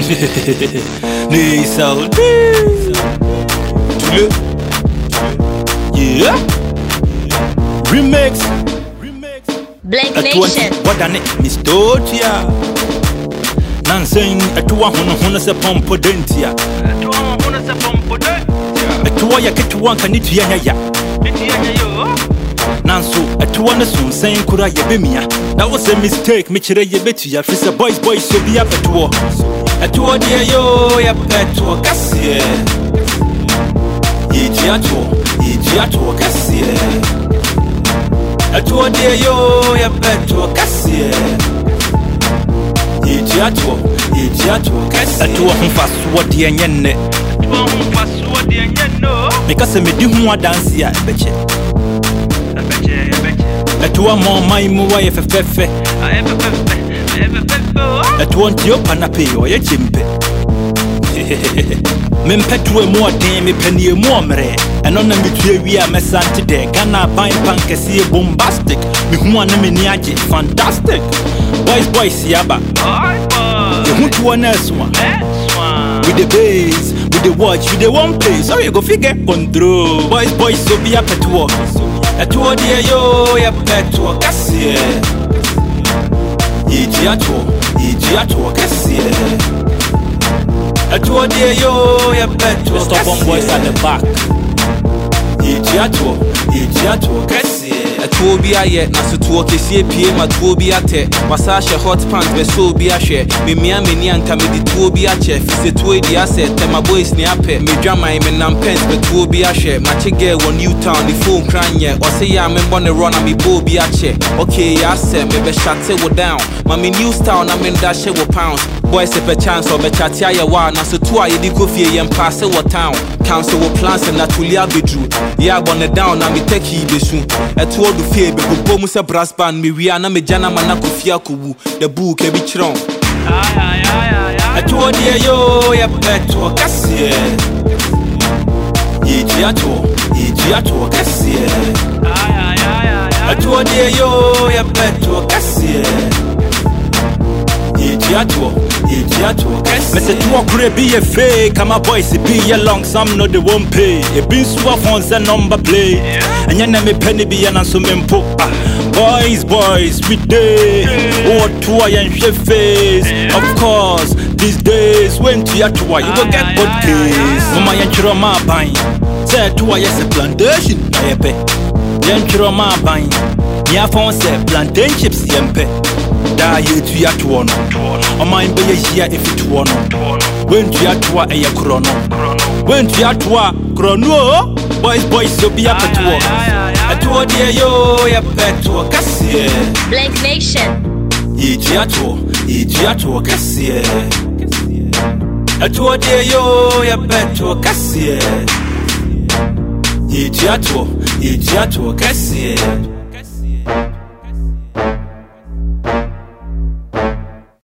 Nisal yeah. Remix Blank Nation. What an Miss Dotia Nansing a two one se pompo dentia. A two ya get one can eat ya. Nanso a two one soon saying Kura Yabimia. That was a mistake, Michire Yabetia. Fisa boys so be up at war. A two dear yo ya pet to a cassia. Ijiato cassia. A two dear yo ya pet to a cassia. Ijiato cassia. A two of fast what the yen. Because I made you more dance here, I bet you. A two more my moa fefe. A 20 panape or a chimpe. Mempetu more damn a penny more mere. And on the between we are messan today. Gana buying pankasi bombastic. Mihumaniaji fantastic. Boys, yaba. You want to one else one. With the bass, with the watch, with the one place. So you go figure control. Boys, so be up at work. A two dear yo, ya pet to a cassia. Ijiato cassia. A two dear yo, ya pet to a stubborn boys at the back. Ijiato cassia. A tobia yet, Nasutu KCP, my tobia te, Wasasha hot pants, Veso be a share, Mimia and Tamidi tobia chef, is the two the asset, and my boys near pet, me drama and pence, but tobia share, my chigger one new town, the phone crying yet, or say I'm on the run, I'm a bobia chair. Okay, I said, maybe shut it down. Mammy new town, I'm in that share pounds. Boys, if a chance or bechatia, one, Nasutua, Yedikofi, and pass over town. Council will plans and Natulia be true. Yeah, on the down, I'm a techie be soon. At all the fear, but Bomusa brass band, me Rihanna, me Jana Manakufia Kubu, the book, a bit wrong. A two dear yo, ya pet to a cassia. Ijiato cassia. A two dear yo, ya pet to a cassia. Ijiato cassia. Mr. Tua could be a fake, and my boys be a long, some no they won't pay. A bin swap on the number play. And your name penny be an answer mempo. Boys, we day. Or two and chef face. Of course, these days when to Yatua, you will get good case. Mama Yanchiroma buying. Said to yes a plantation, I pay. Yanchiroma buying. Nia phone said plantain chips, yempe. Da ye to Yatuano. O mine be a year if it won. When to Yatua a chrono. When to Yatua, chrono. Boys, so be up at work. A two dear yo, ya pet to a cassia. Blank Nation. Ijiato cassia. A two dear yo, ya pet to a cassia. Ijiato cassia.